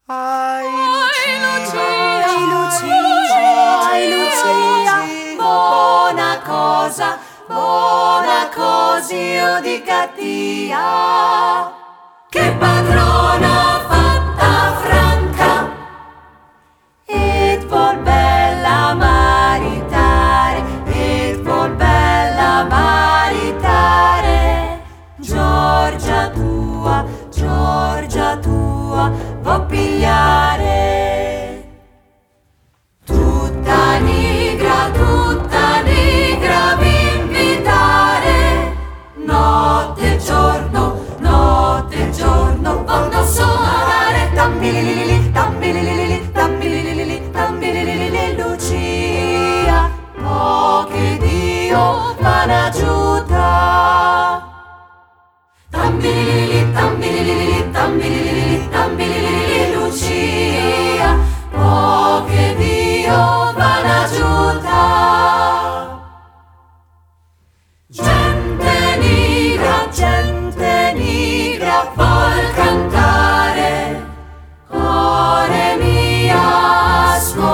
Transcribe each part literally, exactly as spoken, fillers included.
Ai Lucia, Lucia, Lucia, ai Lucia, buona cosa, buona cosa io di cattia, che padrona fatta franca, e vuol bella maritare, e vuol bella maritare, Giorgia tua, Giorgia tua, vo' pigliare. Tutta nigra, tutta nigra vi invitare, notte e giorno, notte e giorno, voglio suonare. Tambililili, tambililili, tambililili, tambililili, Lucia, oh che Dio m'aiuta. Tambililili, tambililili, tambililili, tambililili, Lucia, oh che Dio m'aiuta. Gente nigra, gente nigra, vuol cantare, cuore mia,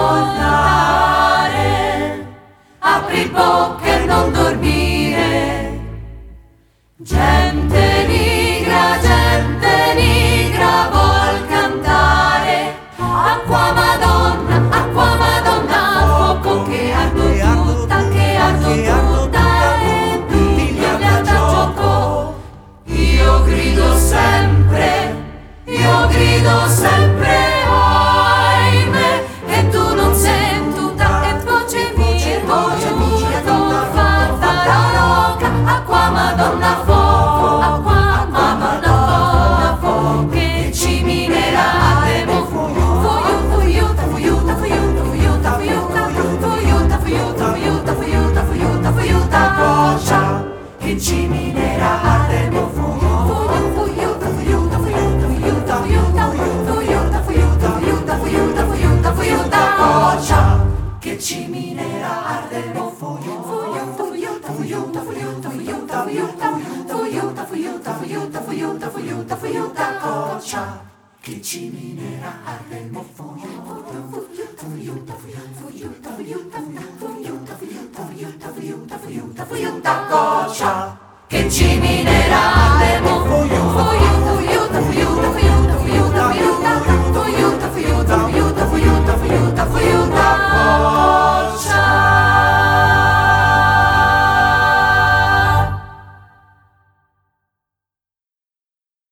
ascoltare, apri bocca e non dormire. Gente nigra, gente nigra, vuol cantare, acqua Madonna, acqua Madonna, fuoco che ardo tutta, che ardo tutta, e pigliami da gioco. Io grido sempre, io grido sempre, ahimè, e tu non sentuta, e voce mia, voce mia, non fatta roca, acqua Madonna, fuoco, acqua Madonna, fuoco, che ci minerate, fuiuta, fuiuta, fuiuta, fuiuta, fuiuta, fuiuta, fuiuta, fuiuta, fuiuta, fuiuta, fuiuta, fuiuta, goccia, che ci minerate, fuiuta, fuiuta, fuiuta, fuiuta, fuiuta, fuiuta, fuiuta, fuiuta, fuiuta, fuiuta, fuiuta, fuiuta, goccia, che ci minerate, fuiuta, fuiuta, fuiuta, fuiuta, fuiuta, fuiuta, fuiuta, fuiuta, fuiuta, fuiuta, fuiuta, fuiuta, goccia, che ci minerate, fuiuta, fuiuta, fuiuta, fuiuta, fuiuta, fuiuta, fuiuta, fuiuta, fuiuta, fuiuta, goccia, che ci minerate, fuiuta, fuiuta.